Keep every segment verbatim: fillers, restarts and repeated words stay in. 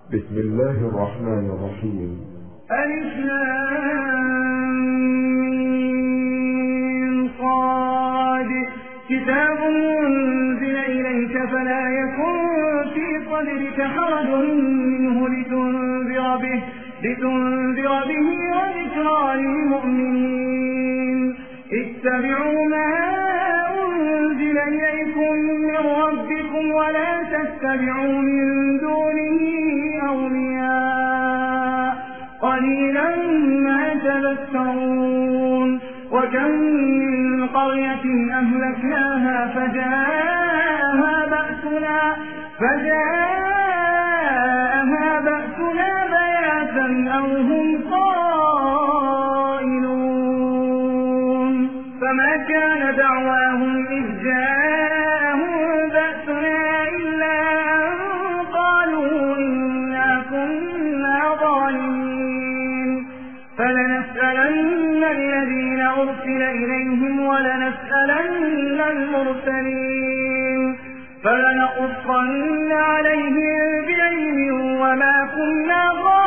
بسم الله الرحمن الرحيم. ألف لام صاد كتاب أنزل إليك فلا يكن في صدرك حرج منه لتنذر به لتنذر به وذكرى للمؤمنين. اتبعوا ما أنزل إليكم من ربكم ولا تتبعوا من دونه أولياء قليلا ما تذكرون. وكم من قرية أهلكناها فجاءها بأسنا فجاءها بأسنا بياتا أو هم قائلون. فما كان دعواهم إذ جاءهم بأسنا إلا أن قالوا إنا كنا ظالمين. فلنسألن الذين أرسل إليهم ولنسألن المرسلين فلنقصن عليهم بعلم وما كنا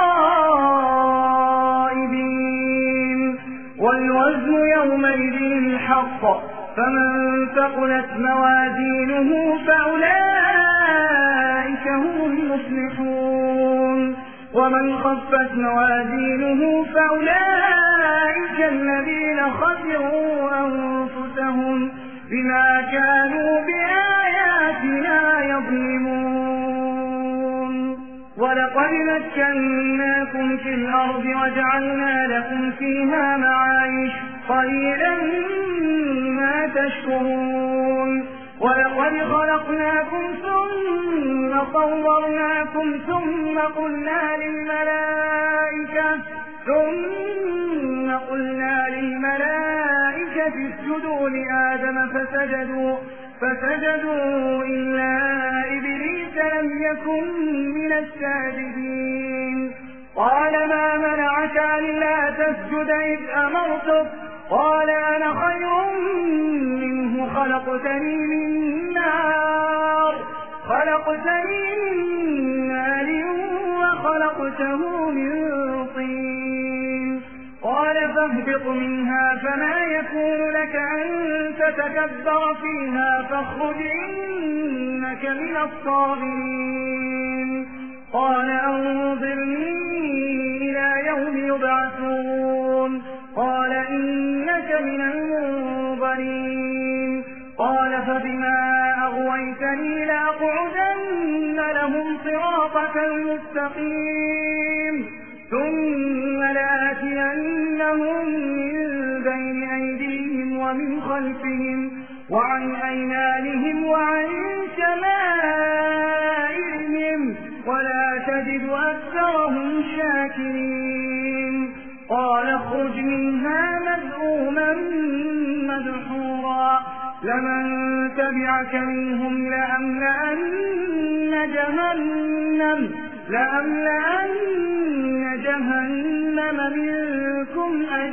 غائبين. والوزن يومئذ الحق فمن ثقلت موازينه فأولئك هم المفلحون ومن خفت موازينه فأولئك الذين خسروا أنفسهم بما كانوا بآياتنا يظلمون. ولقد مكناكم في الأرض وجعلنا لكم فيها معايش قليلا ما تشكرون. ولقد خلقناكم ثم صورناكم ثم قلنا للملائكة ثم قلنا للملائكة اسجدوا لآدم فسجدوا فسجدوا إلا إبليس لم يكن من الساجدين. قال ما منعك ألا تسجد إذ أمرتك قال أنا خير منه خلقتني من نار خلقتني من نار وخلقته من طين. قال فاهبط منها فما يكون لك أن تتكبر فيها فاخرج إنك من الصاغرين. قال أنظرني إلى يوم يبعثون قال إنك من المنظرين. قال فبما أغويتني لأقعدن لهم صراطك المستقيم ثم لآتينهم من بين أيديهم ومن خلفهم وعن أيمانهم وعن شمائلهم ولا تجد أكثرهم شاكرين. قال اخرج منها مذءوما مدحورا لمن تبعك منهم لأملأن جهنم لأملأن جهنم منكم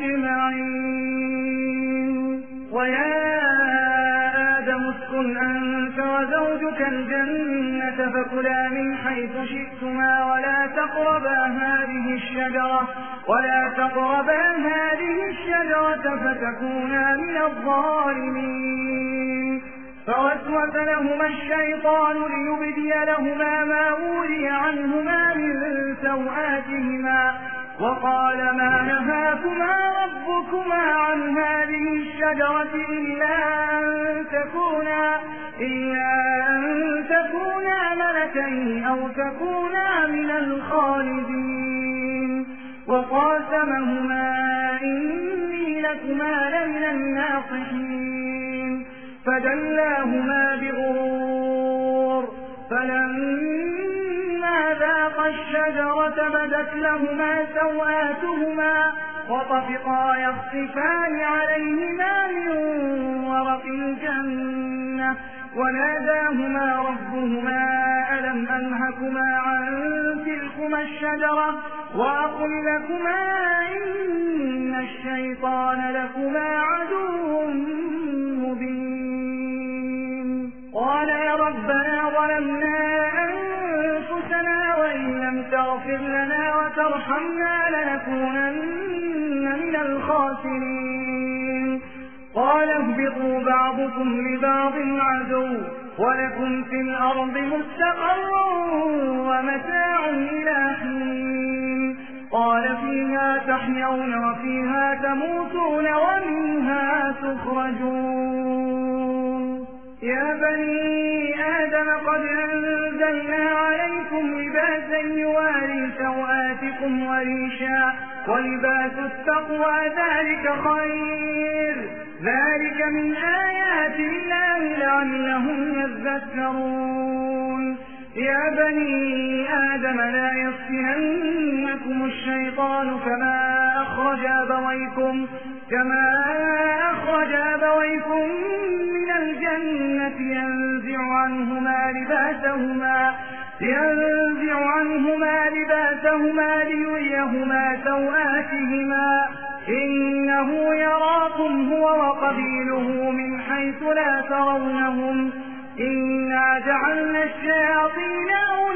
أجمعين. ويا آدم اسكن أنت وزوجك الجنة فكلا من حيث شئتما ولا تقربا هذه الشجرة ولا تقربا هذه الشجرة فتكونا من الظالمين. فوسوس لهما الشيطان ليبدي لهما ما وري عنهما من سوآتهما وقال ما نهاكما ربكما عن هذه الشجرة إلا أن تكونا إلا أن تكونا ملكين أو تكونا من الخالدين. وقاسمهما إني لكما لمن الناصحين فدلاهما بغرور فلما ذاقا الشجرة بدت لهما سوآتهما وطفقا يخصفان عليهما من ورق الجنة وناداهما ربهما ألم أنهكما عن تلكما الشجرة وأقل لكما إن الشيطان لكما عدو مبين. قال يا ربنا ظلمنا أنفسنا وإن لم تغفر تغفر لنا وترحمنا لنكونن من الخاسرين قال اهبطوا بعضكم لبعض عدو ولكم في الأرض مستقر ومتاع إلى حين قال فيها تحيون وفيها تموتون ومنها تخرجون يا بني آدم قد أنزلنا عليكم لباسا يواري سوآتكم وريشا ولباس التقوى ذلك خير ذلك من آيات الله لعلهم يذكرون يا بني آدم لا يفتننكم الشيطان كما أخرج أبويكم كما أخرج أبويكم من الجنة ينزع عنهما لباسهما ينزع عنهما لباسهما ليريهما سوآتهما إنه يراكم هو وقبيله من حيث لا ترونهم إنا جعلنا الشياطين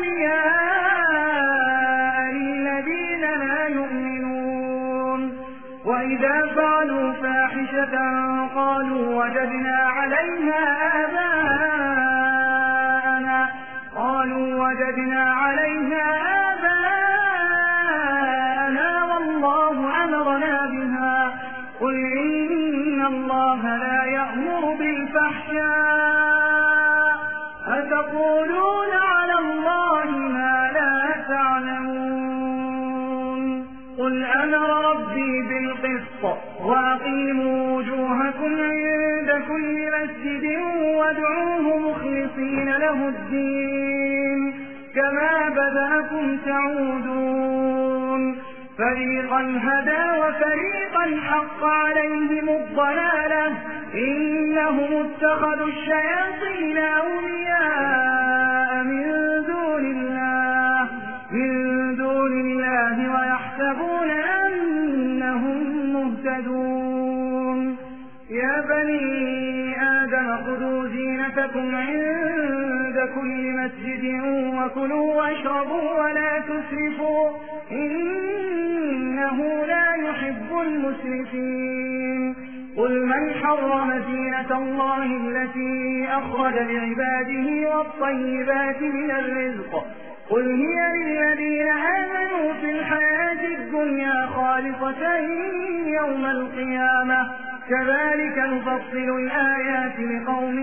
أولياء للذين لا يؤمنون وإذا فعلوا فاحشة قالوا وجدنا عليها آباءنا قالوا وجدنا عليها آباءنا والله أمرنا بها قل إن الله لا يأمر بالفحشاء أتقولون على الله ما لا تعلمون قل أمر ربي بالقسط وأقيموا وجوهكم عند كل مسجد وادعوه مخلصين له الدين كما بدأكم تعودون فريقا هدى وفريقا حق عليهم الضلالة إنهم اتخذوا الشياطين أولياء من دون الله من دون الله ويحسبون أنهم مهتدون يا بني آدم خذوا زينتكم عند كل مسجد وكلوا واشربوا ولا تسرفوا إنه لا يحب المسرفين قل من حرم زينة الله التي أخرج لعباده والطيبات من الرزق قل هي للذين آمنوا في الحياة الدنيا خالصة يوم القيامة كذلك نفصل الآيات لقوم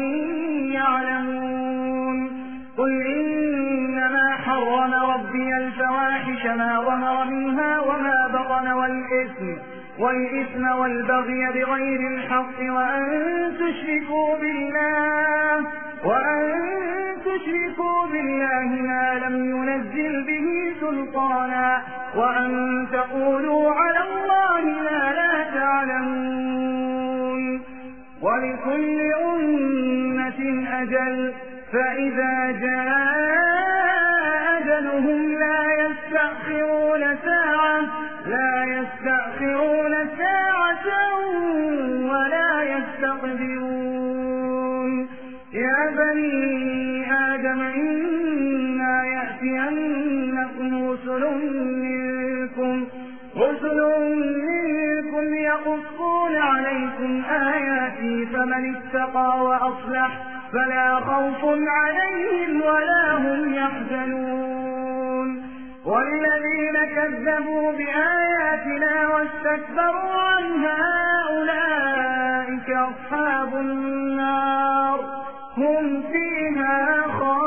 يعلمون قل إنما حرم ربي الفواحش ما ظهر منها وما بطن والإثم والإثم والبغي بغير الحق وأن تشركوا بالله وأن تشركوا بالله ما لم ينزل به سلطانا وأن تقولوا على الله ما لا تعلمون ولكل أمة أجل فإذا جاء أجلهم لا يستأخرون ساعة لا يستأخرون ساعة ولا يستقدمون يا بني آدم إنا يأتينكم رسل منكم رسل منكم يقصون عليكم آياتي فمن اتقى وأصلح فلا خوف عليهم ولا هم يحزنون والذين كذبوا بآياتنا واستكبروا عنها أولئك أصحاب النار هم فيها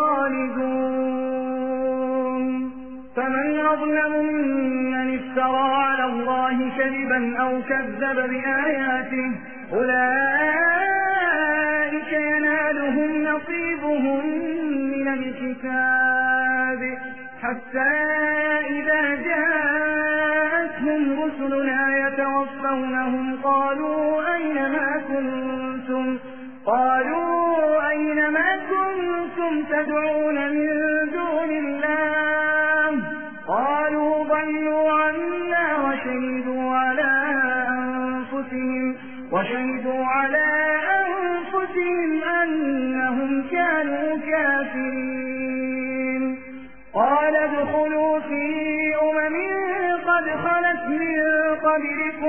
خالدون فمن أظلم ممن افترى على الله كذبا أو كذب بآياته أولئك ينالهم نصيبهم من الكتاب حتى إذا جاءتهم رسلنا يتوفونهم قالوا أين ما كنتم قالوا أين ما كنتم تدعون من دون الله قالوا ضلوا عنا وشهدوا على أنفسهم وشهدوا على أنفسهم أنهم كانوا كافرين قال ادخلوا في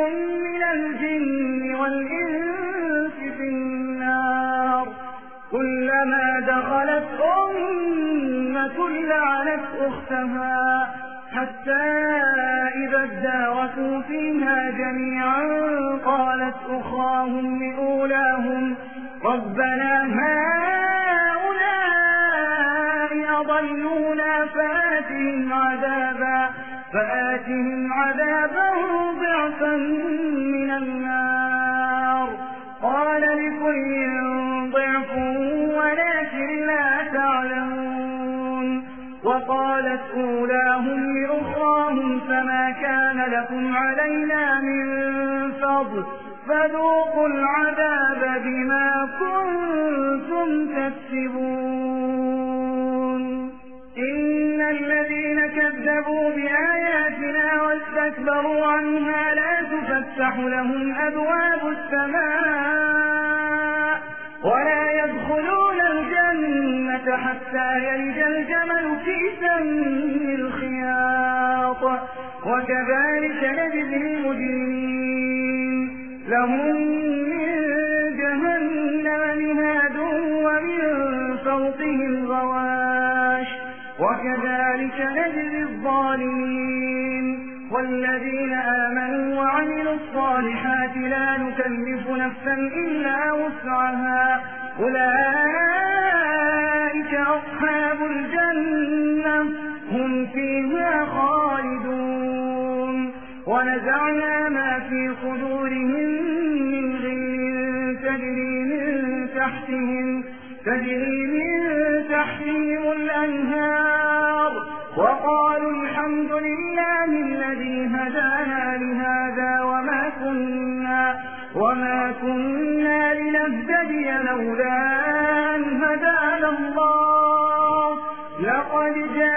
من الجن والإنس في النار كلما دخلت أمة لعنت أختها حتى إذا اداركوا فيها جميعا قالت أخراهم لأولاهم ربنا هؤلاء أضلونا فآتهم عذابا فآتهم عذابا ضعفا من النار قال لكل ضعف ولكن لا تعلمون وقالت أولاهم لأخراهم فما كان لكم علينا من فضل فذوقوا العذاب بما كنتم تكسبون إن الذين كذبوا بآياتنا واستكبروا عنها لا تفتح لهم أبواب السماء ولا يدخلون الجنة حتى يلج الجمل في سم الخياط وكذلك نجزي المجرمين لهم من جهنم مهاد ومن فوقهم غواش وكذلك نجزي الظالمين والذين آمنوا وعملوا الصالحات لا نكلف نفسا إلا وسعها أولئك أصحاب الجنة هم فيها خالدون ونزعنا ما في صدورهم من غل تجري من تحتهم تجري من تحتهم الأنهار وقالوا الحمد لله الذي هدانا لهذا وما كنا وما كنا لنهتدي لولا أن هدانا الله لقد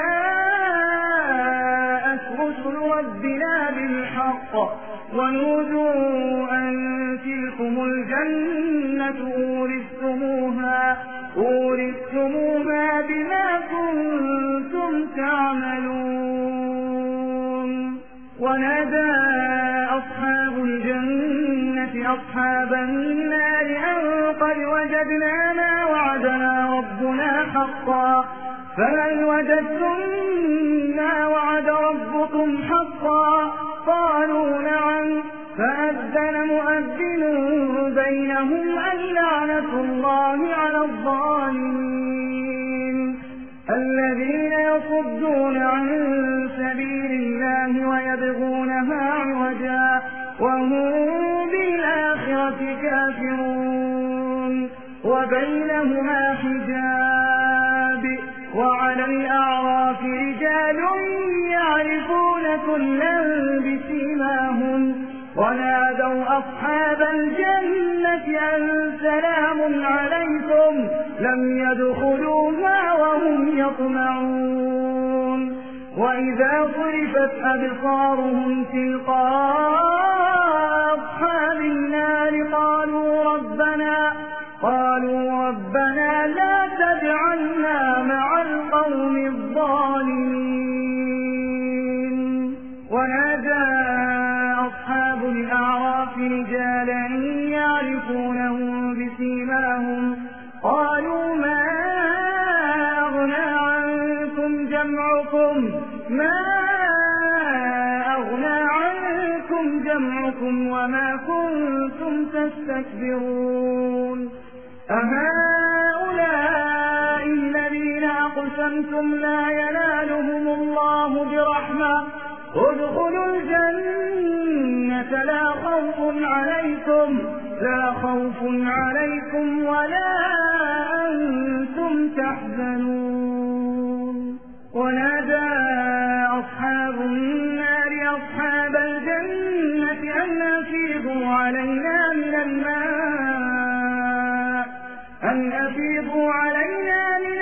جاءت رسل ربنا بالحق ونودوا أن تلكم الجنة أورثتموها أورثتموها بما كنتم تعملون ونادى أصحاب الجنة أصحاب النار أن قد وجدنا ما وعدنا ربنا حقا فهل وجدتم ما وعد ربكم حقا قالوا نعم فأذن مؤذن بينهم اللعنة الله على الظالمين الذين يصدون عن سبيل الله ويبغونها عوجا وهم بالآخرة كافرون وبينهما حجاب وعلى الأعراف رجال يعرفون كلا بسيماهم ونادوا أصحاب الجنة أن سلام عليكم لم يدخلوها وهم يطمعون وإذا صرفت أبصارهم تلقاء أصحاب النار قالوا ربنا قالوا ربنا لا تجعلنا مع القوم الظالمين ونادى أصحاب الأعراف رجالا يعرفونهم بسيماهم قالوا ما أغنى عنكم جمعكم ما أغنى عنكم جمعكم وما كنتم تستكبرون أهؤلاء الذين أقسمتم لا ينالهم الله برحمة ادخلوا الجنة لا خوف عليكم لا خوف عليكم ولا أنتم تحزنون ونادى أصحاب النار أصحاب الجنة أن أفيضوا علينا من الماء أن أفيضوا علينا من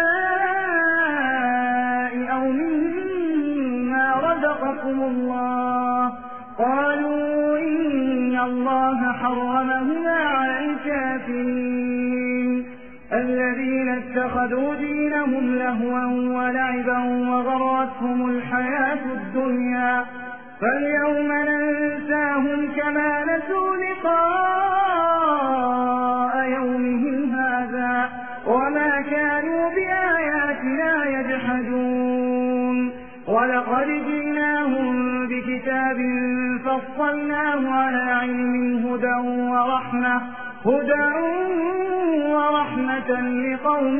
الماء أو مما رزقكم الله قالوا إن الله حرمهما على الكافرين الذين اتخذوا دينهم لهوا ولعبا وغرتهم الحياة الدنيا فاليوم ننساهم كما نسوا لقاء يومهم هذا وما كانوا بآياتنا يجحدون ولقد جئناهم بكتاب فصلناه على علم هدى ورحمة هدى ورحمة لقوم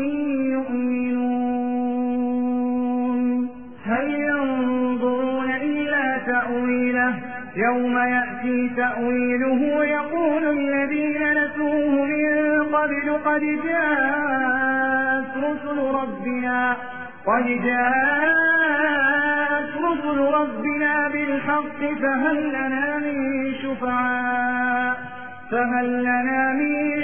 يؤمنون هل ينظرون إلا تأويله يوم يأتي تأويله يقول الذين نسوه من قبل قد جاءت رسل ربنا قد جاءت رسل ربنا بالحق فهل لنا من شفعاء فهل لنا من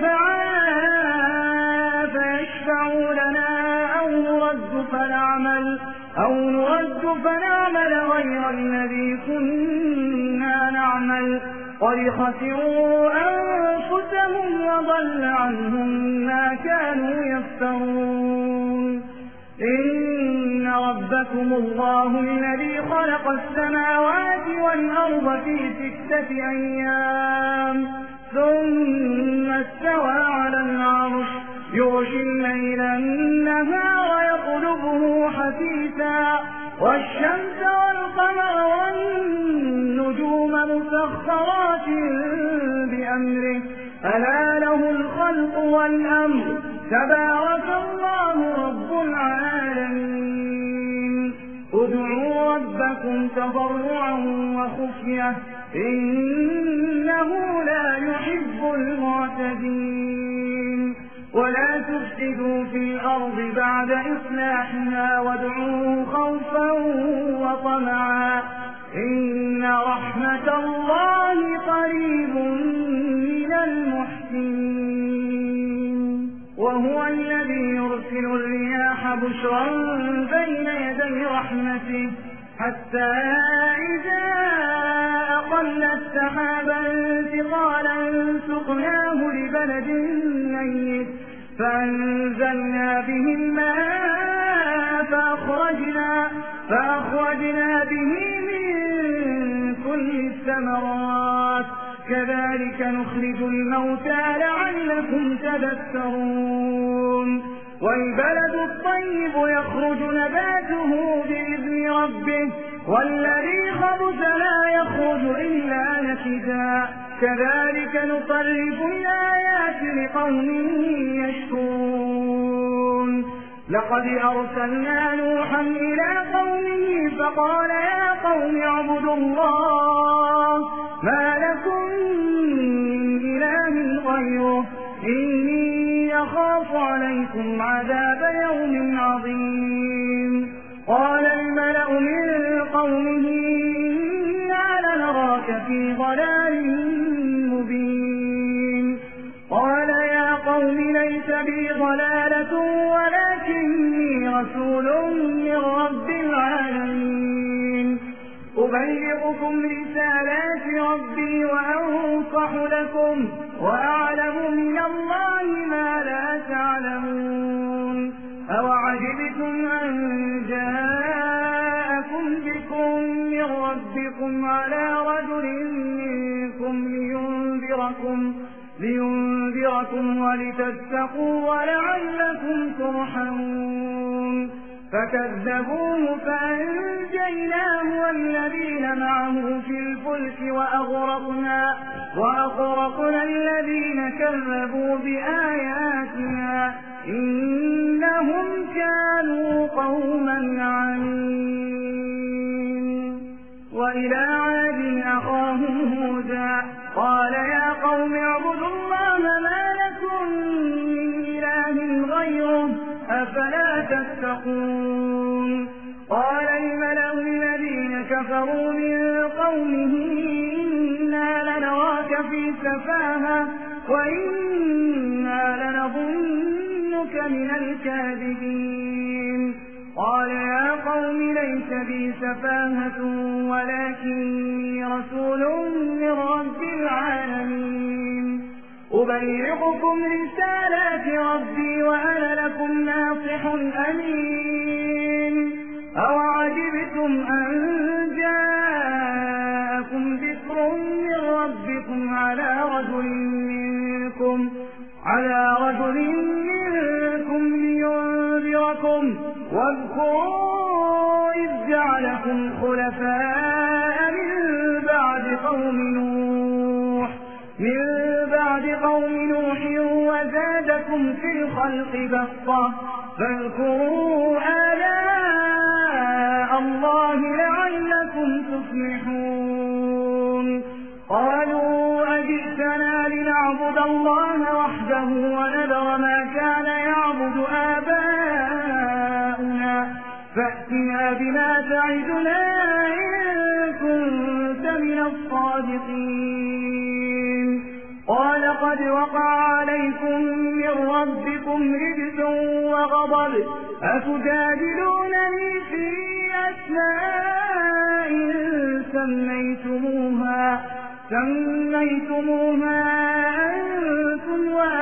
شفعاء فيشفعوا لنا أو نرد فنعمل أو نرد فنعمل غير الذي كنا نعمل قد خسروا أنفسهم وضل عنهم ما كانوا يفترون إن ربكم الله الذي خلق السماوات والأرض في ستة أيام ثم استوى على العرش يغشي الليل النهار يطلبه حثيثا والشمس والقمر والنجوم مسخرات بأمره ألا له الخلق والأمر تبارك الله رب العالمين ادعوا ربكم تضرعا وخفية إنه لا يحب المعتدين ولا تفسدوا في الأرض بعد إصلاحها وادعوه خوفا وطمعا إن رحمة الله قريب من المحسنين وهو الذي يرسل الرياح بشرا بين يدي رحمته حتى إذا أقلت سحابا ثقالا سقناه لبلد ميت فأنزلنا به الماء فأخرجنا, فأخرجنا به من كل الثمرات كذلك نخرج الموتى لعلكم تذكرون والبلد الطيب يخرج نباته بإذن ربه والذي خبث لا يخرج إلا نكدا كذلك نصرف الآيات لقوم يشكرون لقد أرسلنا نوحا إلى قومه فقال يا قوم اعبدوا الله ما لكم من إله غيره إني يخاف عليكم عذاب يوم عظيم قال الملأ من قومه إنا لنراك في ضلال مبين قال يا قوم ليس بي ضلالة ولكني رسول من رب العالمين أبلغكم رسالات ربي وأنصح لكم وأعلم من الله ما لا تعلمون أوعجبتم أن جاءكم ذكر من ربكم على رجل منكم لينذركم, لينذركم ولتتقوا ولعلكم ترحمون فكذبوه فأنجيناه والذين معه في الفلك وأغرقنا, وأغرقنا الذين كذبوا بآياتنا إنهم كانوا قوما عمين وإلى عاد أخاهم هودا قال يا قوم اعبدوا الله ما لكم من إله غيره أفلا تتقون قال الملأ الذين كفروا من قومه إنا لنراك في سفاهة وإنا لنظنك من الكاذبين قال يا قوم ليس بي سفاهة ولكني رسول من رب العالمين أبلغكم رسالات ربي وأنا لكم ناصح أمين أوعجبتم أن جاءكم واذكروا إذ جعلكم خلفاء من بعد قوم نوح من بعد قوم نوح وزادكم في الخلق بسطة فاذكروا آلاء الله لعلكم تفلحون قالوا أجئتنا لنعبد الله وحده ونذر ما كان يعبد آباؤنا فأتنا بما تعدنا إن كنت من الصادقين قال قد وقع عليكم من ربكم رجس وغضب أتجادلونني في أسماء سميتموها سميتموها أنتم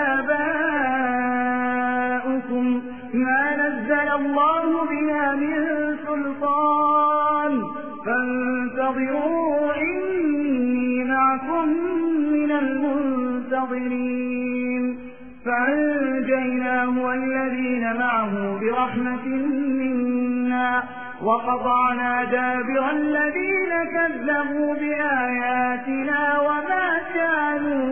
وآباؤكم ما نزل الله بها من سلطان فانتظروا إني معكم من المنتظرين فأنجيناه والذين معه برحمة منا وقطعنا دابر الذين كذبوا بآياتنا وما كانوا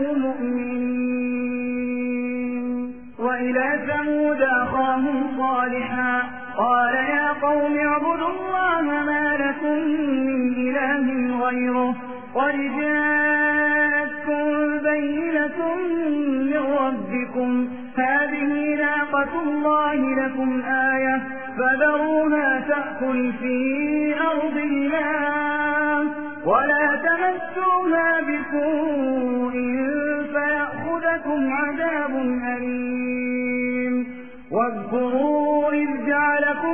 مؤمنين وإلى ثمود أخاهم صالحا قال يا قوم اعبدوا الله ما لكم من إله غيره قد جاءتكم بينة من ربكم هذه ناقة الله لكم آية فذروها تأكل في أرض الله ولا تمسوها بسوء فيأخذكم عذاب أليم واذكروا إذ جعلكم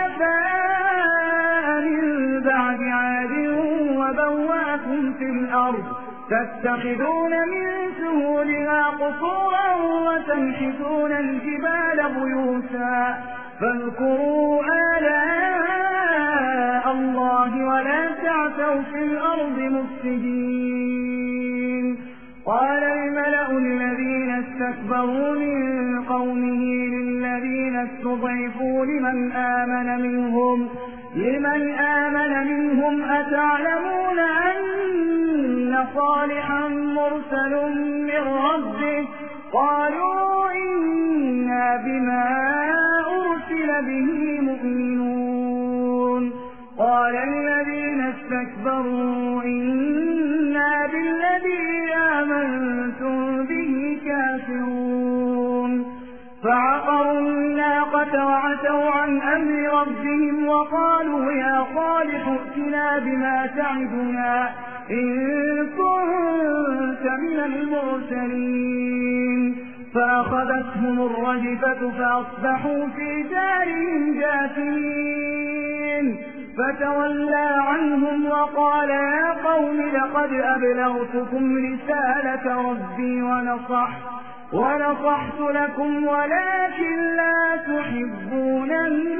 خلفاء من بعد عاد وبوأكم في الأرض تتخذون من سهولها قصورا وتنحتون الجبال بيوتا فاذكروا آلاء الله ولا تعثوا في الأرض مفسدين قال الملأ الذين استكبروا من قومه للذين استضعفوا لمن آمن منهم لمن آمن منهم أتعلمون أن صالحا مرسل من ربه قالوا إنا بما أرسل به مؤمنون قال الذين استكبروا إنا بالذي آمنتم به كافرون فعقروا الناقة وعتوا عن أمر ربهم وقالوا يا صالح ائتنا بما تعدنا إن كنت من المرسلين فأخذتهم الرجفة فأصبحوا في دارهم جاثمين فتولى عنهم وقال يا قوم لقد أبلغتكم رسالة ربي ونصحت ونصحت لكم ولكن لا تحبون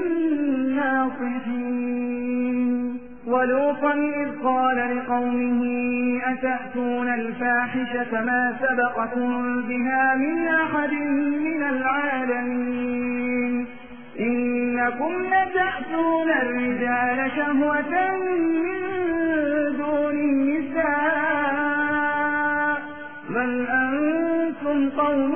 الناصحين ولوطا إذ قال لقومه أتأتون الفاحشة ما سبقكم بها من أحد من العالمين إنكم لتأتون الرجال شهوة من دون النساء بل أنتم قوم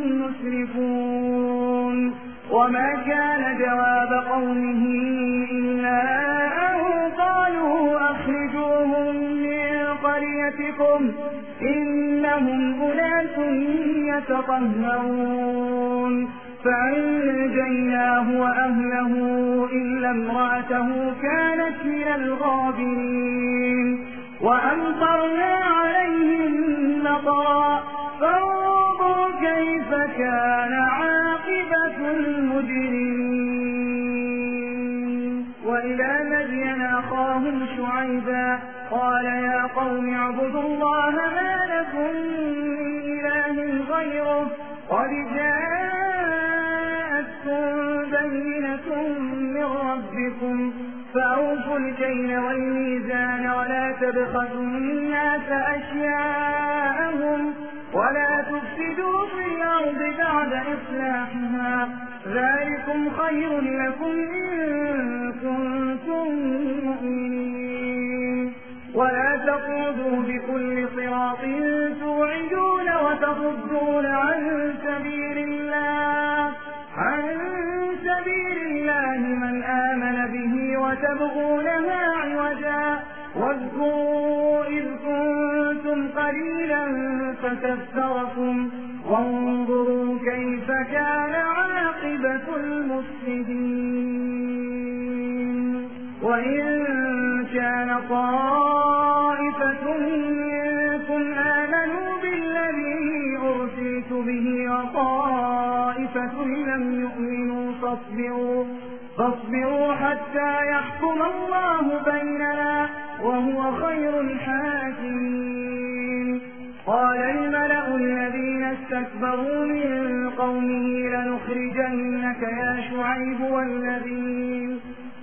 مسرفون وما كان جواب قومه إلا أن قالوا أخرجوهم من قريتكم إنهم أناس يتطهرون فأنجيناه وأهله إلا امرأته كانت من الغابرين وأمطرنا عليهم مطرا فانظر كيف كان عاقبة المجرمين وإلى مدين أخاهم شعيبا قال يا قوم اعبدوا الله ما لكم من إله غيره قد جاءتكم بينة من ربكم فأوفوا الكيل والميزان ولا تبخسوا الناس أشياءهم ولا تفسدوا في الأرض بعد إصلاحها ذلكم خير لكم إن تقعدوا بكل صراط توعدون وتصدون عن سبيل الله عن سبيل الله من آمن به وتبغونها عوجا واذكروا إذ كنتم قليلا فكثركم وانظروا كيف كان عاقبة المفسدين. وإن كان طائفة منكم آمنوا بالذي أرسلت به وطائفة لم يؤمنوا فاصبروا فاصبروا حتى يحكم الله بيننا وهو خير الحاكمين. قال الملأ الذين استكبروا من قومه لنخرجنك يا شعيب والذين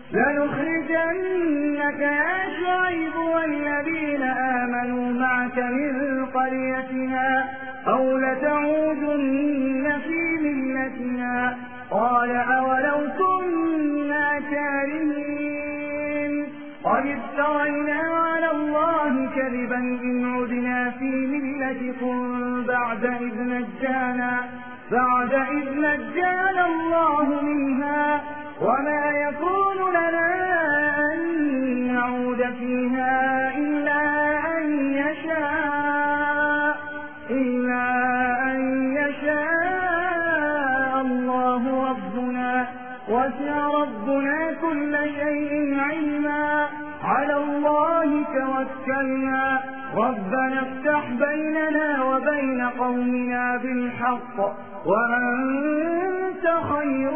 لنخرجنك يا شعيب والذين آمنوا معك من قريتنا أو لتعودن في ملتنا قال أولو كنا كارهين قد افترينا على الله كذبا إن عدنا في ملتكم بعد إذ نجانا بعد إذ نجانا الله منها وما يكون لنا أن نعود فيها إلا أن يشاء إلا أن يشاء الله ربنا وسع ربنا كل شيء علما على الله توكلنا ربنا افتح بيننا وبين قومنا بالحق وأنت خير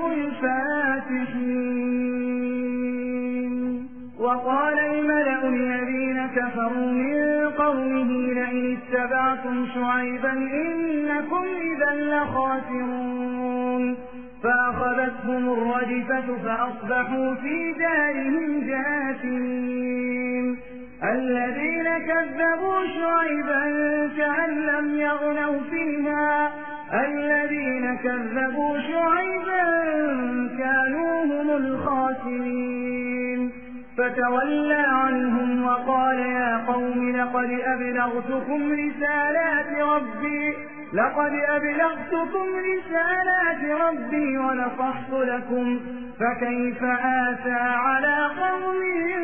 الفاتحين. وقال الملأ الذين كفروا من قومه لئن اتبعتم شعيبا إنكم إذا لخاسرون فأخذتهم الرجفة فأصبحوا في دارهم جاثمين. الذين كذبوا شعيبا كأن لم يغنوا فيها الذين كذبوا شعيبا كانوا هم الخاسرين. فتولى عنهم وقال يا قوم لقد أبلغتكم رسالات ربي لقد أبلغتكم رسالات ربي ونصحت لكم فكيف آسى على قوم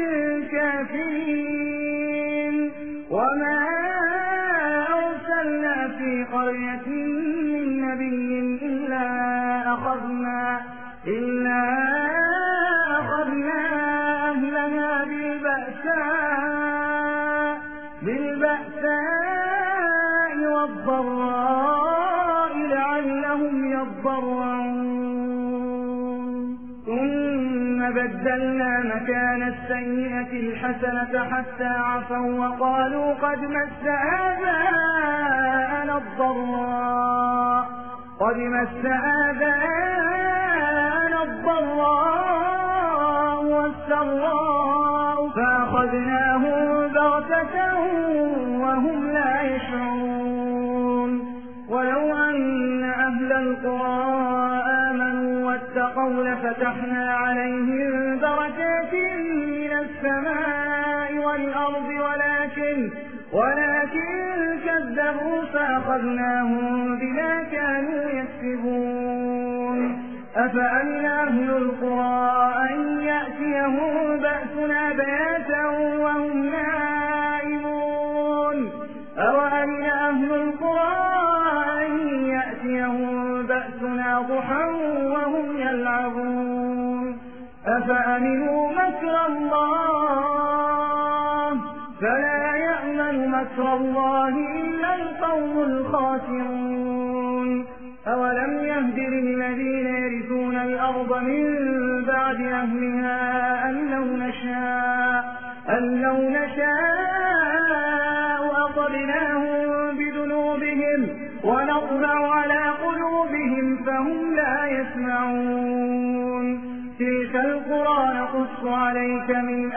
كافرين. وما أرسلنا في قرية من نبي إلا أخذنا إلا أخذنا أهلها بالبأساء بالبأساء والضراء لعلهم يضرعون. ثم بدلنا مكان السيئة الحسنة حتى عفوا وقالوا قد مس آباءنا الضراء قد مس آباءنا الضراء والسراء فأخذناهم بغتة وهم لا يشعرون. ولو أن أهل القرى آمنوا واتقوا لفتحنا عليهم بركات من السماء والأرض ولكن ولكن كذبوا فأخذناهم بما كانوا يكسبون. أفأمن أهل القرى أن يأتيهم بأسنا بياتا وهم نائمون أوأمن أهل القرى أن يأتيهم بأسنا ضحى وهم يلعبون. أفأمنوا مكر الله فلا يأمن مكر الله إلا القوم الخاسرون. أولم يهد للذين يرثون الأرض من بعد أهلها أن لو نشاء أن لو نشاء أصبناهم بذنوبهم ونطبع على قلوبهم فهم لا يسمعون. تلك القرى نقص عليك من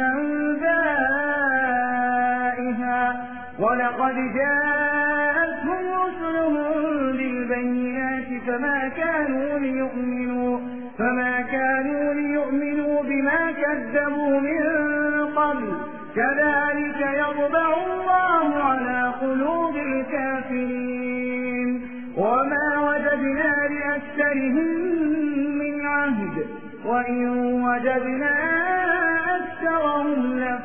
أنبائها ولقد جاءتهم رسلهم بالبينات فما كانوا ليؤمنوا فما كانوا ليؤمنوا بما كذبوا من قبل كذلك يطبع الله أكثرهم من عهد وإن وجدنا أكثرهم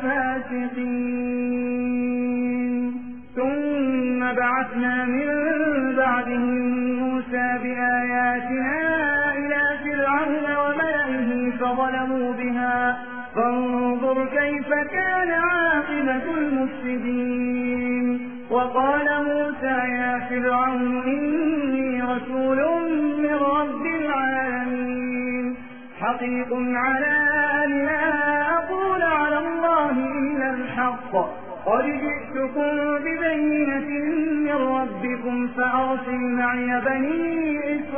لفاسقين ثم بعثنا من بعدهم موسى بآياتنا إلى فرعون وملئه فظلموا بها فانظر كيف كان عاقبة المفسدين وقال موسى يا فرعون إني رسول من رب العالمين حقيق على أن لا أقول على الله إلا الحق قد جئتكم ببينة من ربكم فأرسل معي بني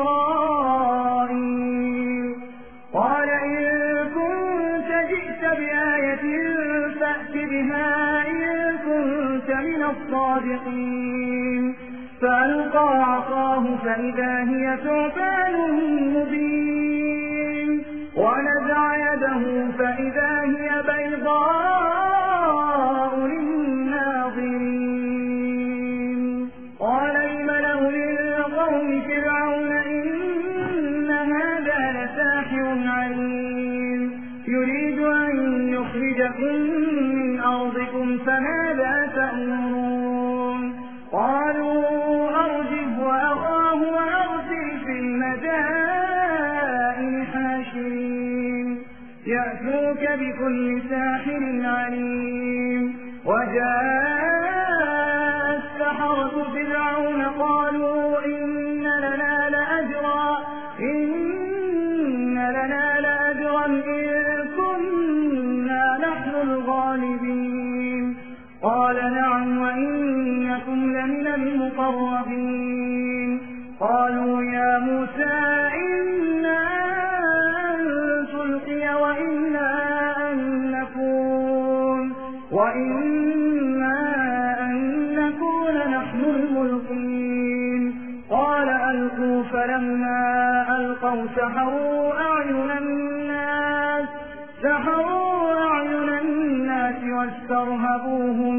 إسرائيل قال إن كنت جئت بآية فأت بها إن كنت من الصادقين فألقى عصاه فإذا هي ثعبان مبين ونزع يده فإذا هي بيضاء للناظرين قال الملأ من قوم فرعون إن هذا لساحر عليم يريد أن يخرجكم من أرضكم فماذا تأمرون قالوا أرجه وأخاه وأرسل في المدائن حاشرين يأتوك بكل ساحر عليم وجاء السحرة فرعون قالوا إن لنا لأجرا إن لنا لأجرا إن كنا نحن الغالبين قال نعم وإنكم لمن المقربين قالوا يا موسى إنا أن تلقي وإنا أن نكون وإنا أن نكون نحن الملقين قال ألقوا فلما ألقوا سحروا أعين الناس سحروا أعين الناس واسترهبوهم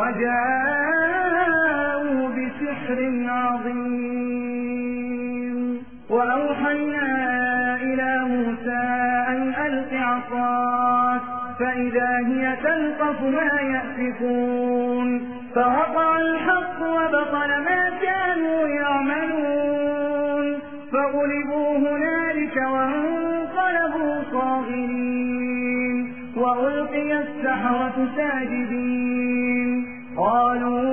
وجاءوا بسحر عظيم وأوحينا إلى موسى أن ألق عصاك فإذا هي تلقف ما يأفكون فوقع الحق وبطل ما كانوا يعملون فغلبوا هنالك وانقلبوا صاغرين وألقي السحرة ساجدين قالوا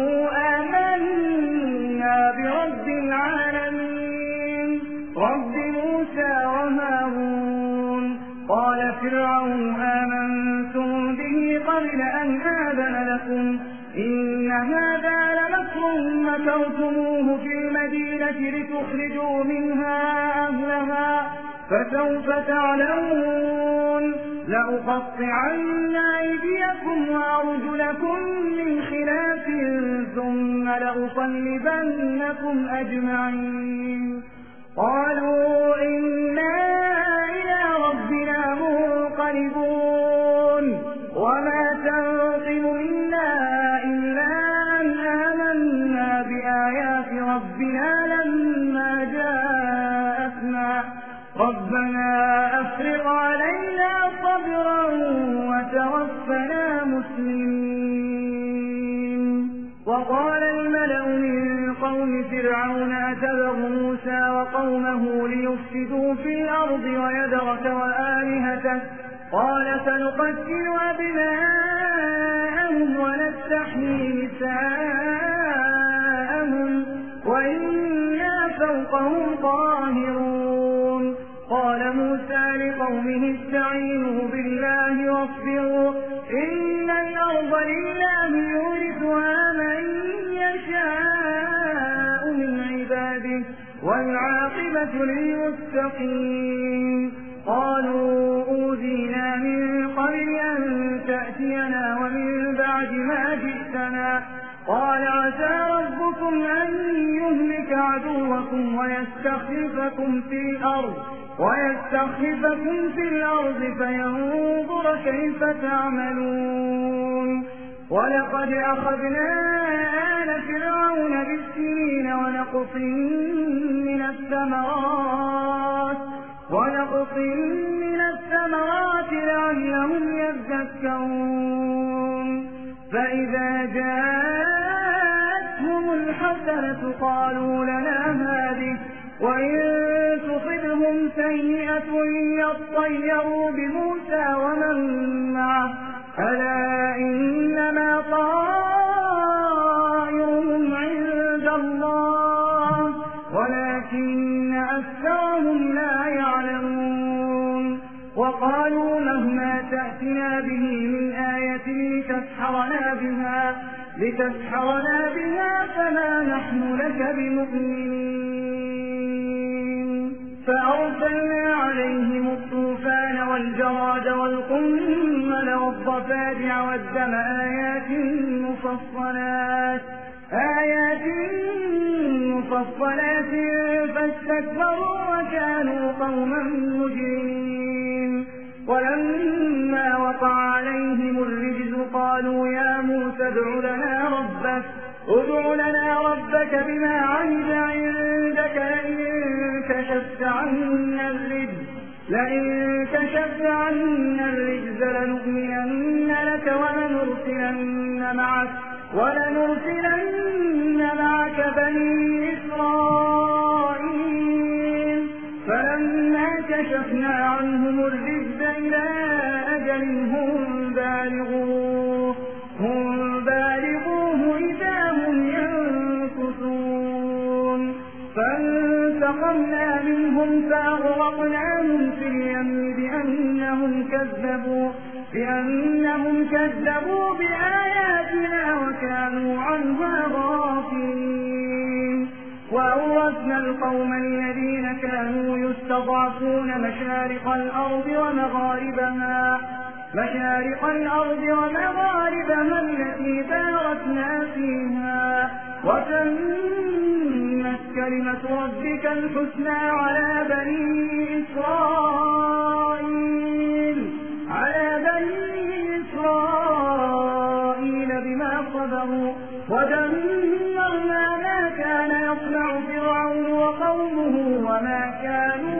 آمنا برب العالمين رب موسى وهارون قال فرعون آمنتم به قبل أن آذن لكم إن هذا لمكر مكرتموه في المدينة لتخرجوا منها أهلها فسوف تعلمون لأقطعن أيديكم وأرجلكم من خلاف ثم لأصلبنكم أجمعين قالوا إنا إلى ربنا منقلبون وما تنقم منا إلا أن آمنا بآيات ربنا لما جاءتنا ربنا أفرغ علينا صبرا وتوفنا مسلمين وقال الملأ من قوم فرعون أتذر موسى وقومه ليفسدوا في الأرض ويذرك وآلهتك قال سنقتل أبناءهم ونستحيي نساءهم وإنا فوقهم قاهرون قال موسى لقومه استعينوا بالله واصبروا إن الأرض لله يورثها من يشاء من عباده والعاقبة للمتقين قالوا أوذينا من قبل أن تأتينا ومن بعد ما جئتنا قال عسى ربكم أن يهلك عدوكم ويستخلفكم في الأرض ويستخلفكم في الأرض فينظر كيف تعملون ولقد أخذنا آل فرعون بالسنين ونقص من الثمرات ونقص من الثمرات لعلهم يذكرون فإذا جاءتهم الحسنة قالوا لنا هذه وإن تصبهم سيئة يطيروا بموسى ومن معه ألا إنما طائرهم عند الله ولكن أكثرهم لا يعلمون وقالوا مهما تأتنا به من آية لتسحرنا بها لتسحرنا بها فما نحن لك بمؤمنين فأرسلنا عليهم الطوفان والجراد والقمل والضفادع والدم آيات مفصلات آيات مفصلات فاستكبروا وكانوا قوما مجرمين ولما وقع عليهم الرجز قالوا يا موسى ادع لنا ربك ادع لنا ربك بما عهد عندك لئن كشفت عنا الرجز لئن كشفت عنا الرجز لنؤمنن لك ولنرسلن معك ولنرسلن معك بني إسرائيل فلما كشفنا عنهم الرجز إلى أجل هم بالغوه هم بالغوه إذا هم ينكثون فانتقمنا منهم فأغرقناهم في اليم بأنهم كذبوا بأنهم كذبوا بآياتنا وكانوا عنها غافلين وأورثنا القوم الذين كانوا يستضعفون مشارق الأرض ومغاربها مشارق الأرض ومغاربها التي باركنا فيها وتمت كلمة ربك الحسنى على بني إسرائيل على بني إسرائيل بما صبروا ودمرنا ما كان يصنع فرعون وقومه وما كانوا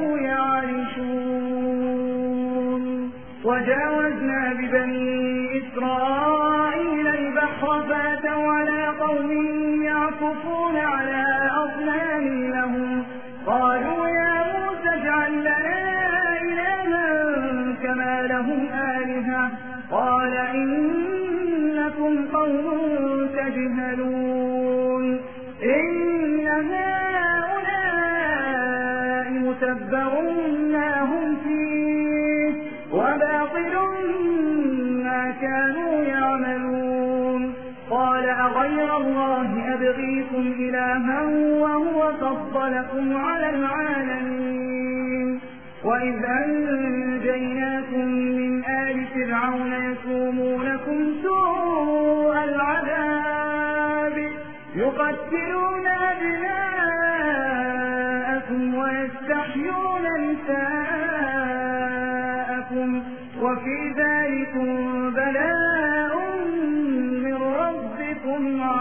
يعرشون وجاوزنا ببني إسرائيل البحر فاتوا على قوم يعكفون على أصنام لهم قالوا يا موسى اجعل لنا إلها كما لهم آلهة قال إنكم قوم تجهلون إن هؤلاء متبر ما هم فيه وباطل ما كانوا يعملون قال أغير الله أبغيكم إلها وهو فضلكم على العالمين وإذ أنجيناكم من آل فرعون يسومونكم سوء العذاب يقتلون أبناءكم ويستحيون نساءكم وفي ذلكم بلاء من ربكم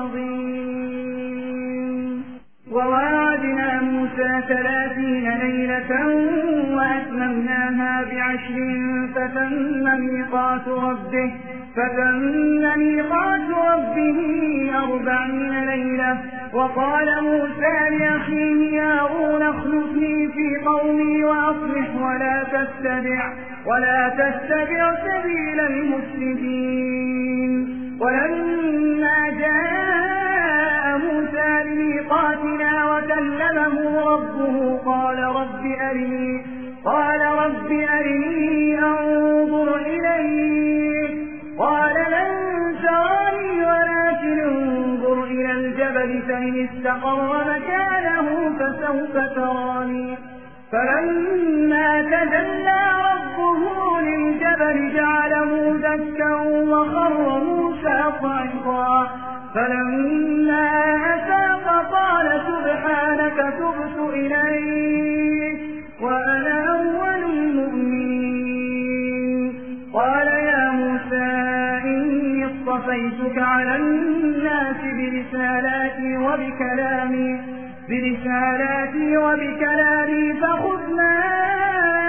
عظيم وواعدنا موسى ثلاثين ليلة وأتممناها بعشر فتم ميقات ربه فتم ميقات ربه أربعين ليلة وقال موسى لأخيه هارون اخلفني في قومي وأصلح ولا تتبع ولا تتبع سبيل المفسدين ولما جاء موسى لميقاتنا وكلمه ربه قال رب أرني قال رب أرني أنظر إليك قال لن تراني ولكن انظر إلى الجبل فإن استقر مكانه فسوف تراني فلما تجلى ربه للجبل جعله دكا وخر موسى صعقا فلما أفاق قال سبحانك تبت إليك وأنا أول المؤمنين قال يا موسى إني اصطفيتك على الناس برسالاتي وبكلامي برسالاتي وبكلامي فخذ ما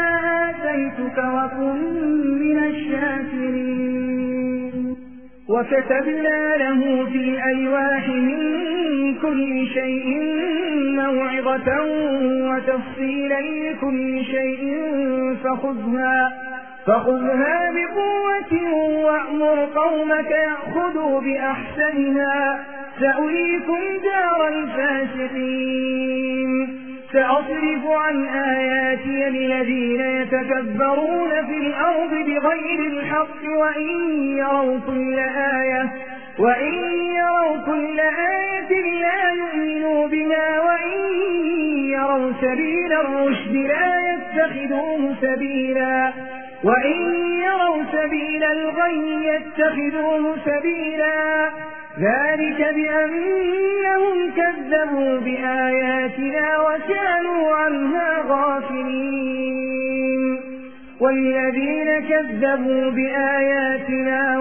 وكن من الشاكرين. وكتبنا له في الألواح من كل شيء موعظة وتفصيلا لكل شيء فخذها فخذها بقوة وأمر قومك يأخذوا بأحسنها سأريكم دار الفاسقين. سأصرف عن آياتي الذين يتكبرون في الأرض بغير الحق وإن يروا كل آية وإن يروا كل آية لا يؤمنوا بها وإن يروا سبيل الرشد لا يتخذوه سبيلا وإن يروا سبيل الغي يتخذوه سبيلا. ذلك بأنهم كذبوا بآياتنا وكانوا عنها غافلين. والذين كذبوا بآياتنا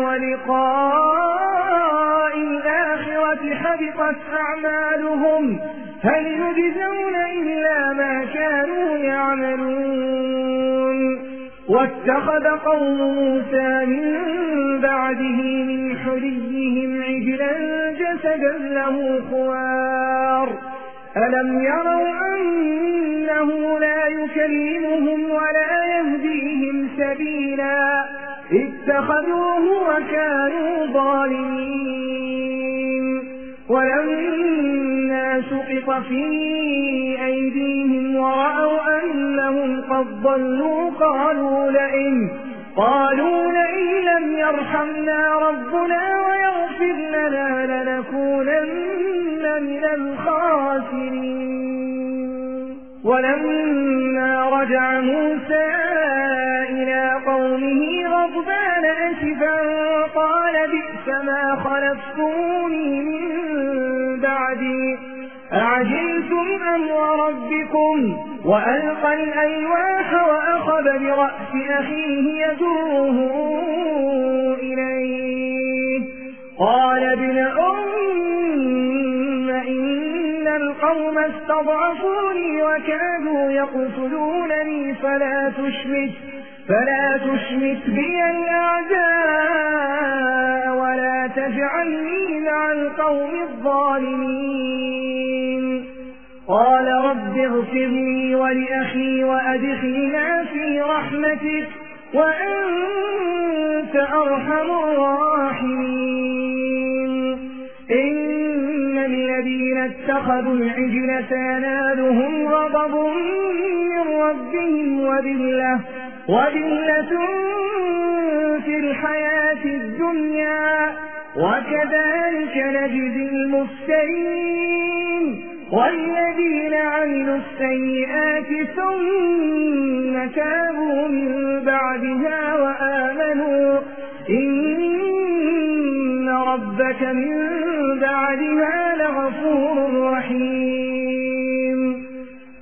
ولقاء الآخرة حبطت أعمالهم هل يجزون إلا ما كانوا يعملون. واتخذ قوم موسى من بعده من حليهم عجلا جسدا له خوار ألم يروا أنه لا يكلمهم ولا يهديهم سبيلا اتخذوه وكانوا ظالمين. ولما سقط في أيديهم ورأوا أنهم قد ضلوا قالوا لئن قالوا لئن لم يرحمنا ربنا ويغفر لنا لنكونن من الخاسرين. ولما رجع موسى إلى قومه غضبان أسفا قال بئس ما خلفتوني من بعدي أعجلتم أمر ربكم وألقى الألواح وأخذ برأس أخيه يجره إليه قال ابن أم إن القوم استضعفوني وكادوا يقتلونني فلا تشمت فلا تشمت بي الأعداء ولا تجعلني مع القوم الظالمين. قال رب اغفر لي ولأخي وأدخلنا في رحمتك وأنت أرحم الراحمين. إن الذين اتخذوا العجل سينالهم غضب من ربهم وذلة وذلة في الحياة الدنيا وكذلك نجزي المفترين. والذين عملوا السيئات ثم تابوا من بعدها وآمنوا إن ربك من بعدها لغفور رحيم.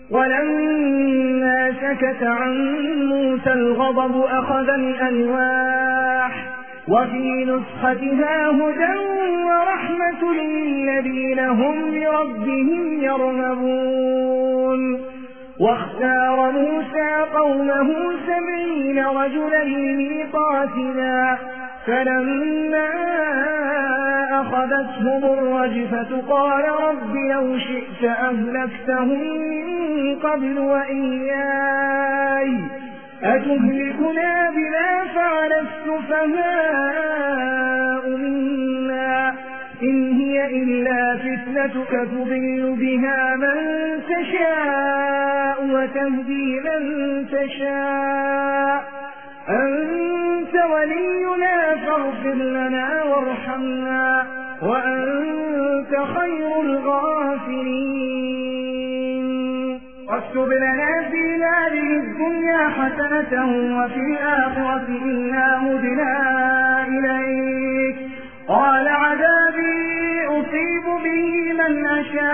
ولما سكت عن موسى الغضب أخذ الألواح وفي نسختها هدى ورحمة للذين هم بربهم يرهبون. واختار موسى قومه سبعين رجلا لميقاتنا فلما أخذتهم الرجفة قال رب لو شئت أهلكتهم من قبل وإياي أتهلكنا بما فعل السفهاء منا إن هي إلا فتنتك تضل بها من تشاء وتهدي من تشاء أنت ولينا فاغفر لنا وارحمنا وأنت خير الغافرين. واكتب لنا في هذه الدنيا حسنة وفي الآخرة إنا هدنا إليك. قال عذابي أصيب به من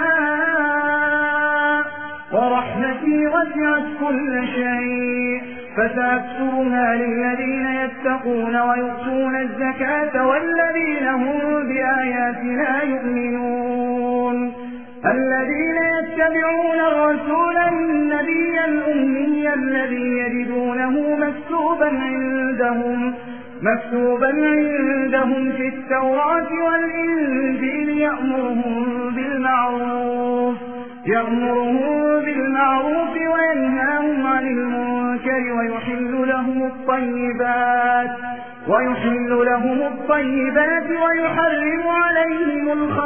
أشاء ورحمتي وسعت كل شيء فسأكتبها للذين يتقون ويؤتون الزكاة والذين هم بآياتنا يؤمنون. الذين يتبعون الرسول النبي الأمي الذي يجدونه مكتوبا عندهم مكتوبا عندهم في التوراة والإنجيل يأمرهم بالمعروف يأمرهم بالمعروف وينهاهم عن المنكر ويحل لهم الطيبات ويحل لهم الطيبات ويحرم عليهم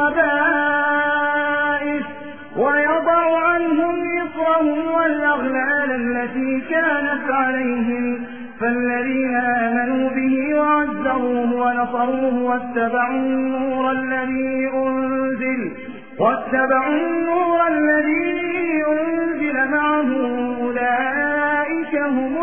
الخبائث ويضع عنهم إصرهم والأغلال التي كانت عليهم فالذين آمنوا به وعزروه ونصروه واتبعوا النور الذي أنزل واتبعوا النور الذي أنزل معه أولئك هم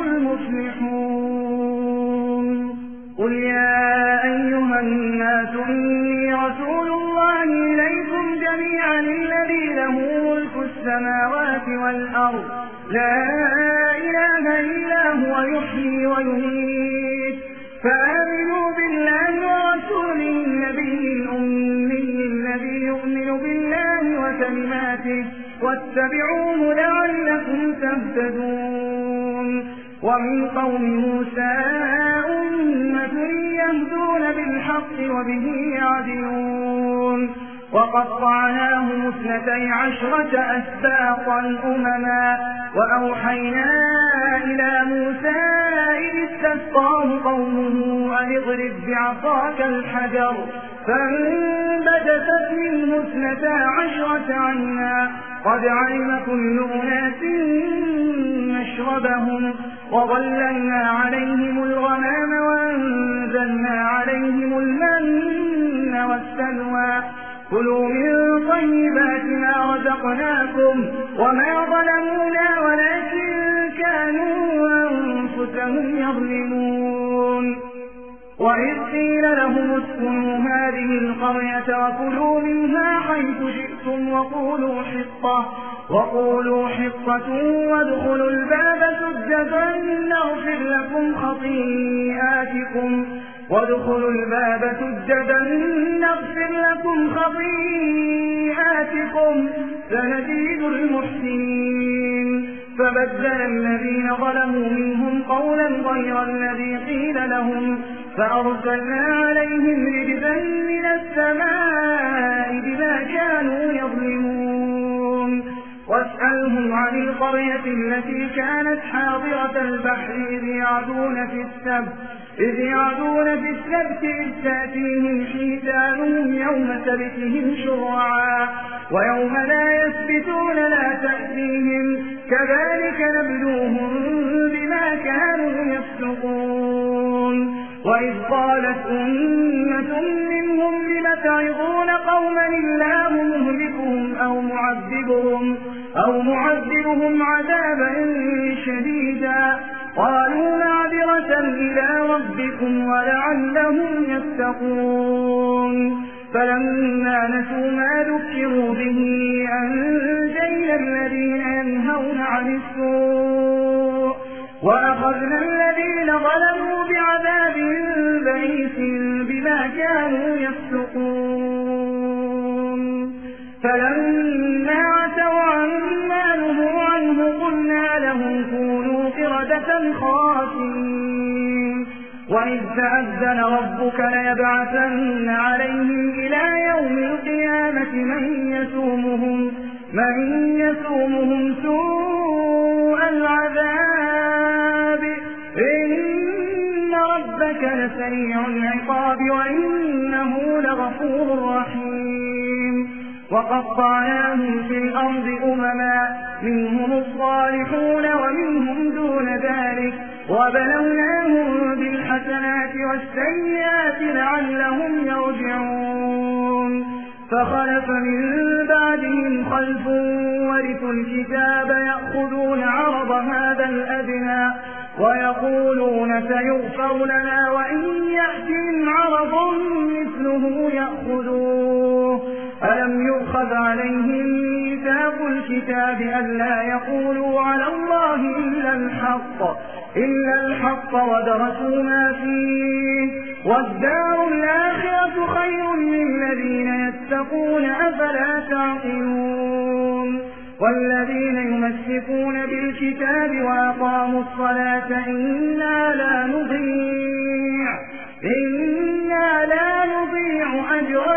المفلحون. قل يا أيها الناس إني رسول الله إليكم جميعا الذي له ملك السماوات والأرض لا إله إلا هو يحيي ويميت فآمنوا بالله ورسوله النبي الأمي الذي يؤمن بالله وكلماته واتبعوه لعلكم تهتدون. ومن قوم موسى أمة يهدون بالحق وبه يعدلون وقطعناهم اثنتي عشرة أسباطا أمما وأوحينا إلى موسى إذ استسقاه قومه أن اضرب بعصاك الحجر فانبجست منه اثنتا عشرة عينا قد علم كل أناس مشربهم وظللنا عليهم الغمام وأنزلنا عليهم المن والسلوى كلوا من طيبات ما رزقناكم وما ظلمونا ولكن كانوا أنفسهم يظلمون. وإذ قيل لهم اسكنوا هذه القرية وكلوا منها حيث شئتم وقولوا حطة وقولوا حطة وادخلوا الباب سجدا نغفر لكم خطيئاتكم وادخلوا الباب سجدا نغفر لكم خطيئاتكم سنزيد المحسنين. فبدل الذين ظلموا منهم قولا غير الذي قيل لهم فأرسلنا عليهم رجزا من السماء بما كانوا يظلمون. واسألهم عن القرية التي كانت حاضرة البحر إذ يعدون في السبت إذ يعدون في السبت إذ تأتيهم حيتانهم يوم سبتهم شرعا ويوم لا يسبتون لا تأتيهم كذلك نبلوهم بما كانوا يفسقون. وإذ قالت أمة منهم لم تعظون قوما الله مهلكهم أو معذبهم أو معذبهم عذابا شديدا قالوا معذرة إلى ربكم ولعلهم يتقون. فلما نسوا ما ذكروا به أنجينا الذين ينهون عن السوء وأخذنا الذين ظلموا بعذاب بئيس بما كانوا يفسقون. فلما عتوا عما نهوا عنه قلنا لهم كونوا قردة خاسئين. وإذ تأذن ربك ليبعثن عليهم إلى يوم القيامة من يسومهم من يسومهم سوء العذاب إن ربك لسريع العقاب وإنه لغفور رحيم. وقطعناهم في الأرض أمما منهم الصالحون ومنهم دون ذلك وبلوناهم بالحسنات والسيئات لعلهم يرجعون. فخلف من بعدهم خلف ورثوا الكتاب يأخذون عرض هذا الأدنى ويقولون سيغفر لنا وإن يأتهم عرض مثله يأخذوه. ألم يؤخذ عليهم ميثاق الكتاب ألا يقولوا على الله إلا الحق إلا الحق ودرسوا ما فيه والدار الآخرة خير للذين يتقون تتقون أفلا تعقلون والذين يمسكون بالكتاب وأقاموا الصلاة إنا لا نضيع إنا لا نضيع أجر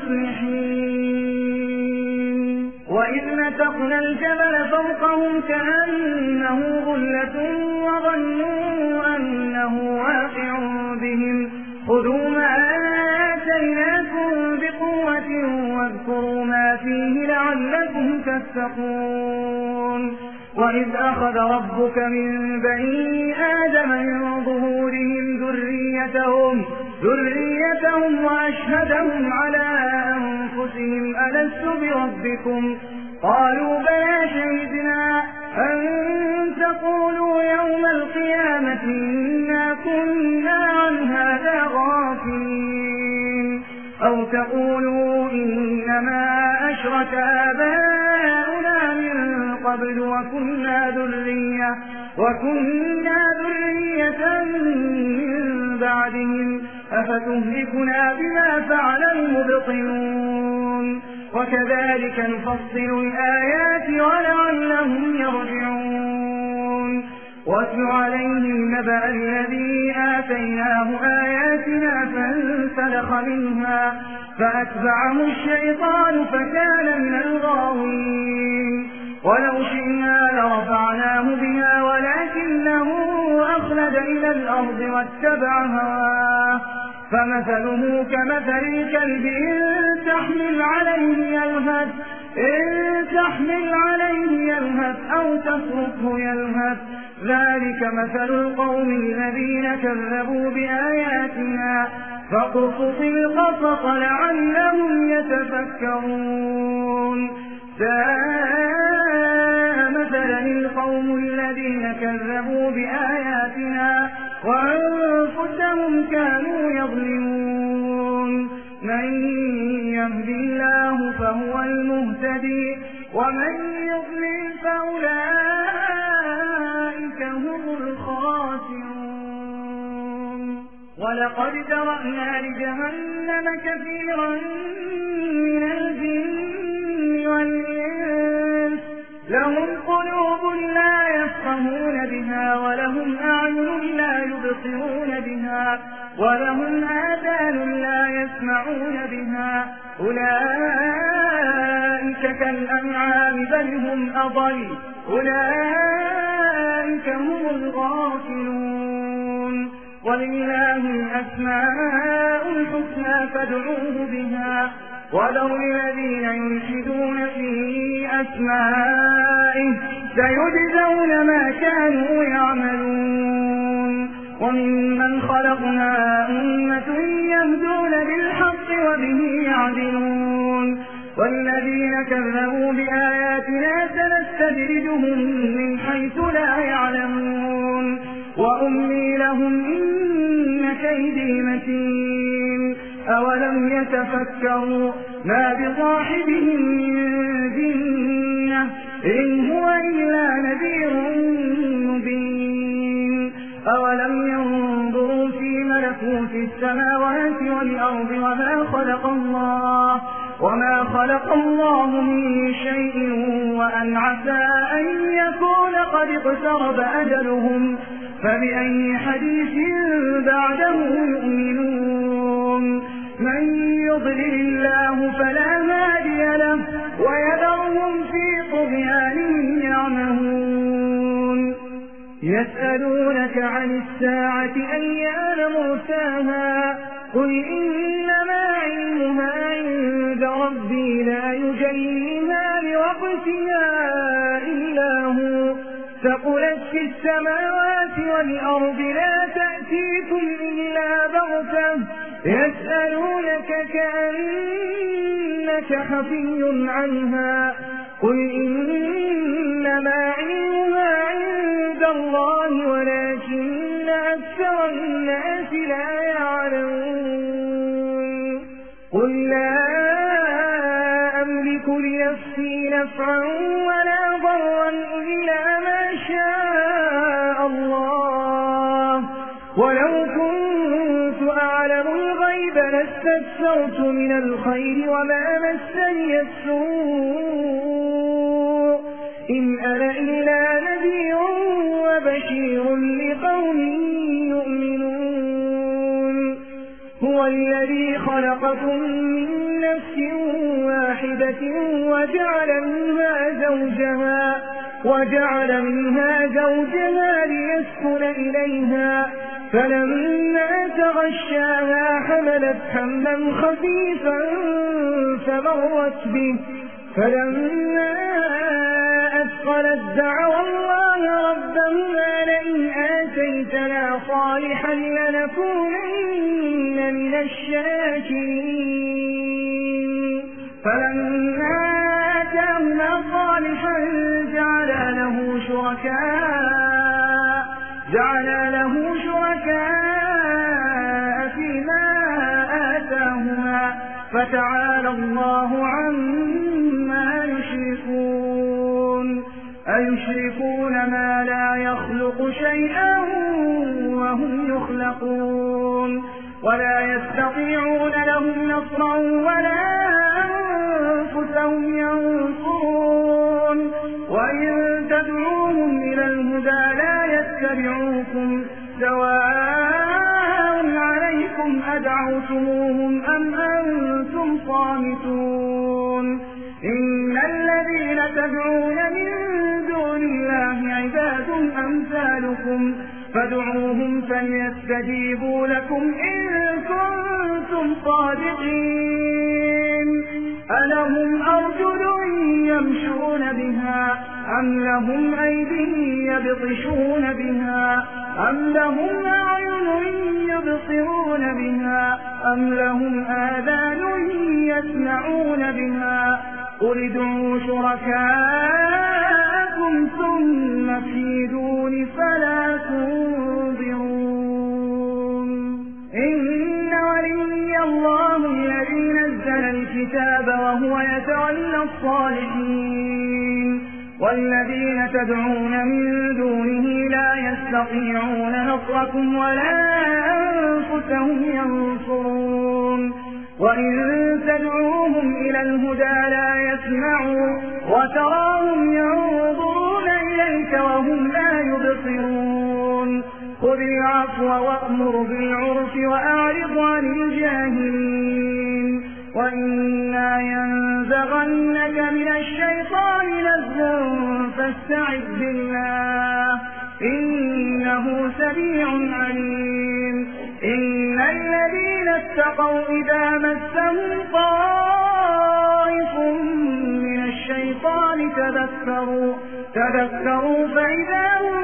المصلحين وإذ نتقنا الجبل فوقهم كأنه ظلة وظنوا أنه واقع بهم خذوا ما آتيناكم بقوة واذكروا ما فيه لعلكم تتقون وإذ أخذ ربك من بني آدم من ظهورهم ذريتهم ذريتهم وأشهدهم على أنفسهم ألست بربكم قالوا بلى شهدنا أن تقولوا يوم القيامة إنا كنا عن هذا غافلين أو تقولوا إنما أشرك آباؤنا من قبل وكنا ذرية وكنا ذرية من بعدهم أفتهلكنا بما فعل المبطلون وكذلك نفصل الآيات ولعلهم يرجعون واتل عليهم نبأ الذي آتيناه آياتنا فانسلخ منها فأتبعه الشيطان فكان من الغاوين ولو شئنا لرفعناه بها ولكنه أخلد إلى الأرض واتبع هواه فمثله كمثل الكلب إن تحمل عليه يلهث إن تحمل عليه يلهث أو تتركه يلهث ذلك مثل القوم الذين كذبوا بآياتنا فاقصص القصص لعلهم يتفكرون ساء مثلا القوم الذين كذبوا بآياتنا وأنفسهم كانوا يظلمون من يهد الله فهو المهتدي ومن يضلل فأولئك هم الخاسرون ولقد ذرأنا لجهنم كثيرا من الجن والإنس لهم قلوب لا يفقهون بها ولهم أعين لا يبصرون بها ولهم آذان لا يسمعون بها أولئك كالأنعام بل هم أضل أولئك هم الغافلون ولله الأسماء الحسنى فادعوه بها وذروا الذين يلحدون في أسمائه سيجزون ما كانوا يعملون وممن خلقنا أمة يهدون بالحق وبه يعدلون والذين كذبوا بآياتنا سنستدرجهم من حيث لا يعلمون وأملي لهم إن كيدي متين أولم يتفكروا ما بصاحبهم من جنة إن هو إلا نذير مبين أولم ينظروا في ملكوت السماوات والأرض وما خلق الله وما خلق الله من شيء وأن عسى أن يكون قد اقترب أجلهم فبأي حديث بعده يؤمنون من يضلل الله فلا هادي له ويذرهم في طغيانهم يعمهون يسألونك عن الساعة أيان مرساها قل إنما علمها عند ربي لا يجليها لوقتها إلا هو ثقلت في السماوات والأرض لا تأتيكم إلا بغتة يسألونك كأنك حفي عنها قل إنما علمها عند الله ولكن أكثر الناس لا يعلمون قل لا أملك لنفسي نفعا ولا ضرا إلا ما شاء الله ولو كنت أعلم الغيب بل استكثرت من الخير وما مسني السوء إن أنا إلا نذير وبشير لقوم يؤمنون هو الذي خلقكم من نفس واحدة وجعل منها زوجها وجعل منها زوجها ليسكن إليها فلما تغشاها حملت حملا خفيفا فمرت به فلما أثقلت دعوا الله ربهما لئن آتيتنا صالحا لنكونن من الشاكرين فلما آتاهما صالحا جعل له شركاء جعل له شركاء فيما آتاهما فتعالى الله عما يشركون أيشركون ما لا يخلق شيئا وهم يخلقون ولا يستطيعون لهم نصرا ولا أنفسهم ينصرون وإن تدعوهم إلى الهدى لا يتبعوكم سواء عليكم أدعوتموهم أم أنتم صامتون إن الذين تدعون من دون الله عباد أمثالكم فادعوهم فليستجيبوا لكم إن كنتم صادقين ألهم أرجل يمشون بها أم لهم أيدي يبطشون بها أم لهم أعين يبصرون بها أم لهم آذان يسمعون بها قل ادعوا شركاءكم ثم كيدون فلا تنظرون إن ولي الله الذي نزل الكتاب وهو يتولى الصالحين والذين تدعون من دونه لا يستطيعون نصركم ولا أنفسهم ينصرون وإن تدعوهم إلى الهدى لا يسمعوا وتراهم ينظرون إليك وهم لا يبصرون خذ العفو وأمر بالعرف وأعرض عن الجاهلين وإما ينزغنك من الشيطان نزغ فاستعذ بالله إنه سميع عليم إن الذين اتقوا إذا مسهم طائف من الشيطان تذكروا تذكروا فإذا هم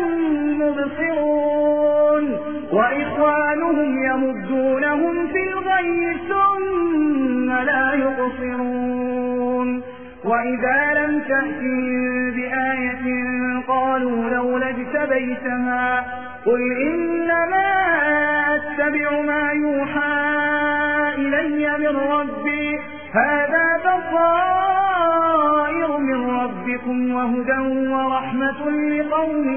مبصرون وإخوانهم يمدونهم في الغي ثم لا يقصرون وإذا لم تأتهم بآية قالوا لولا اجتبيتها قل إنما أتبع ما يوحى إلي من ربي هذا بصائر من ربكم وهدى ورحمة لقوم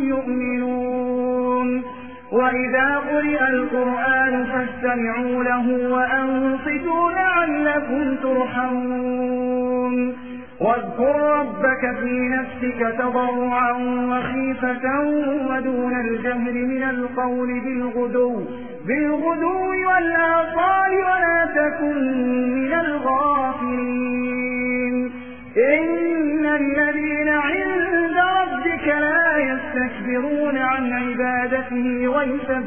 يؤمنون وإذا قرئ القرآن فاستمعوا له وأنصتوا لعلكم ترحمون واذكر ربك في نفسك تضرعا وخيفة ودون الجهر من القول بالغدو بالغدو والآصال ولا تكن من الغافلين إن الذين عند ربك لا يستكبرون عن عبادته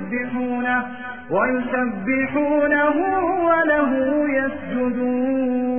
ويسبحونه ويسبحونه وله يسجدون